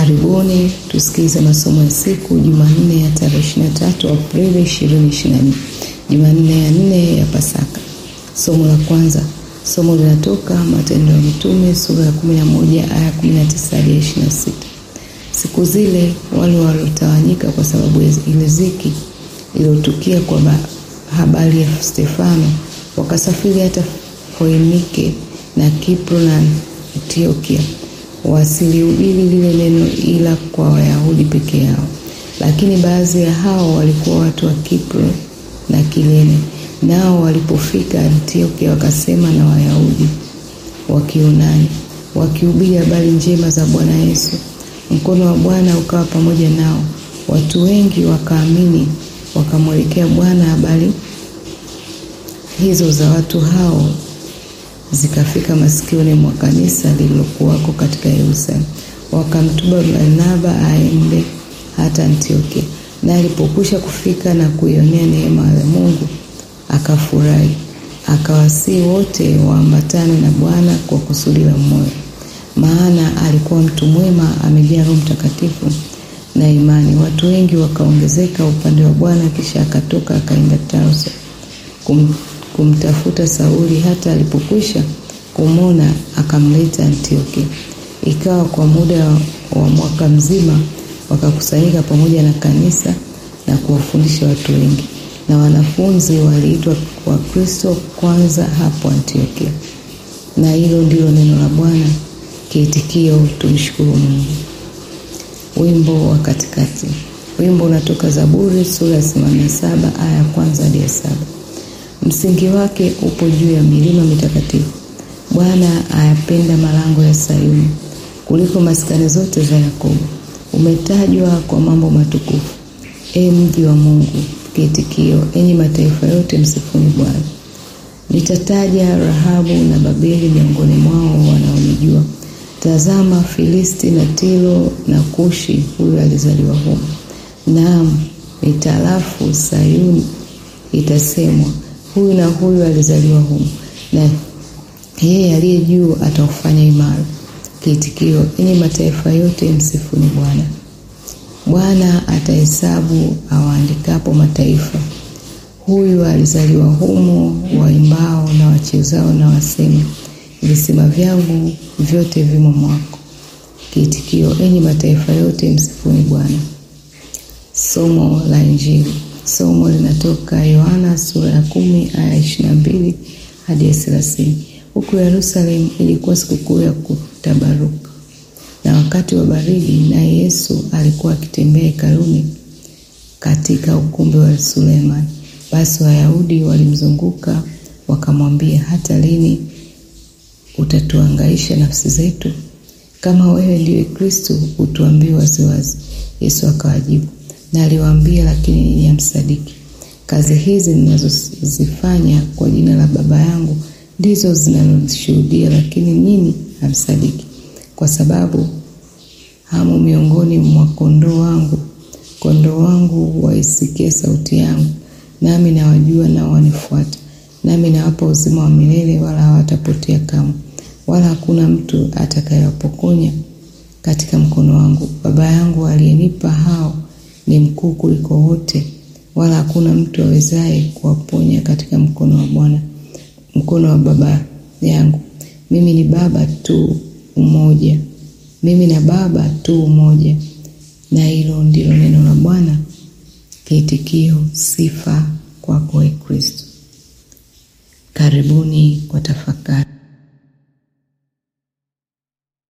Karibuni tusikize masomo ya siku Jumanne ya tarehe 23 Aprili 2024. Jumanne ya 4 ya Pasaka. Somo la kwanza. Somo linatoka Matendo ya Mitume sura ya 11 aya 19 hadi 26. Siku zile wale waliotawanyika kwa sababu ya ile ziki iliyotukia kwa habari ya Stefano wakasafiri hata Foinike na Kipro na Antiokia. Wasilihubiri lile neno ila kwa Wayahudi peke yao. Lakini baadhi ya hao walikuwa watu wa Kipro na Kirene. Nao walipofika Antiokia wakasema na Wayahudi wa Kiyunani, wakihubiri habari njema za Bwana Yesu. Mkono wa Bwana ukawa pamoja nao. Watu wengi wakaamini, wakamwelekea Bwana. Habari hizo za watu hao zikafika masikioni mwa kanisa lililokuwako katika Yerusalemu. Wakamtuma Barnaba aende hata Antiokia. Na alipokwisha kufika na kuionea neema ya Mungu, akafurahi. Akawasihi wote waambatane na Bwana kwa kusudi la moyo. Maana alikuwa mtu mwema, amejaa Roho Mtakatifu na imani. Watu wengi wakaongezeka upande wa Bwana. Kisha akatoka akaenda Tarso kumtafuta Sauli. Hata alipokwisha kumwona akamleta Antiokia. Ikawa kwa muda wa mwaka mzima wakakusanyika pamoja na kanisa na kuwafundisha watu wengi. Na wanafunzi waliitwa wa Kristo kwanza hapo Antiokia. Na hilo ndilo neno la Bwana. Kiitikio: tumshukuru Mungu. Wimbo wa katikati. Wimbo unatoka Zaburi sura ya 87 aya ya 1 hadi 7. Msingi wake upo juu ya milima mitakatifu. Bwana ayapenda malango ya Sayuni kuliko maskani zote za Yakobo. Umetajwa kwa mambo matukufu, mji wa Mungu. Kiitikio: enyi mataifa yote, msifuni Bwana. Nitataja Rahabu na Babeli miongoni mwao wanaonijua. Tazama, Filisti na Tiro na Kushi, huyu alizaliwa humo. Naam, italafu Sayuni itasemwa, huyu na huyu alizaliwa humo, na yeye aliye juu ataufanya imara. Kiitikio: enyi mataifa yote, msifuni Bwana. Bwana atahesabu awaandikapo mataifa. Huyu alizaliwa humo, waimbao na wachezao na waseme, visima vyangu vyote vimo mwako. Kiitikio: enyi mataifa yote, msifuni Bwana. Somo la Injili. Somo linatoka Yohana sura ya 10 aya 22 hadi 30. Huku Yerusalemu ilikuwa sikukuu ya Kutabaruka na wakati wa baridi, na Yesu alikuwa akitembea hekaluni katika ukumbi wa Sulemani. Basi Wayahudi walimzunguka wakamwambia, hata lini utatuhangaisha nafsi zetu? Kama wewe ndiye Kristo, utuambie waziwazi. Yesu akawajibu na aliwaambia, lakini ninyi hamsadiki. Kazi hizi ninazozifanya kwa jina la Baba yangu ndizo zinazoshuhudia, lakini nyinyi hamsadiki. Kwa sababu hamu miongoni mwa kondoo wangu. Kondoo wangu waisikia sauti yangu, nami nawajua nao wanifuata. Nami nawapa uzima wa milele, wala hawatapotea kamwe, wala hakuna mtu atakayewapokonya katika mkono wangu. Baba yangu aliyenipa hao ni mkuu kuliko wote, wala hakuna mtu awezaye kuwaponya katika mkono wa Baba yangu. Mimi ni Baba tu umoja. Mimi na Baba tu umoja. Na hilo ndilo neno la Bwana. Kiitikio: sifa kwako, Kristo. Karibuni kwa tafakari.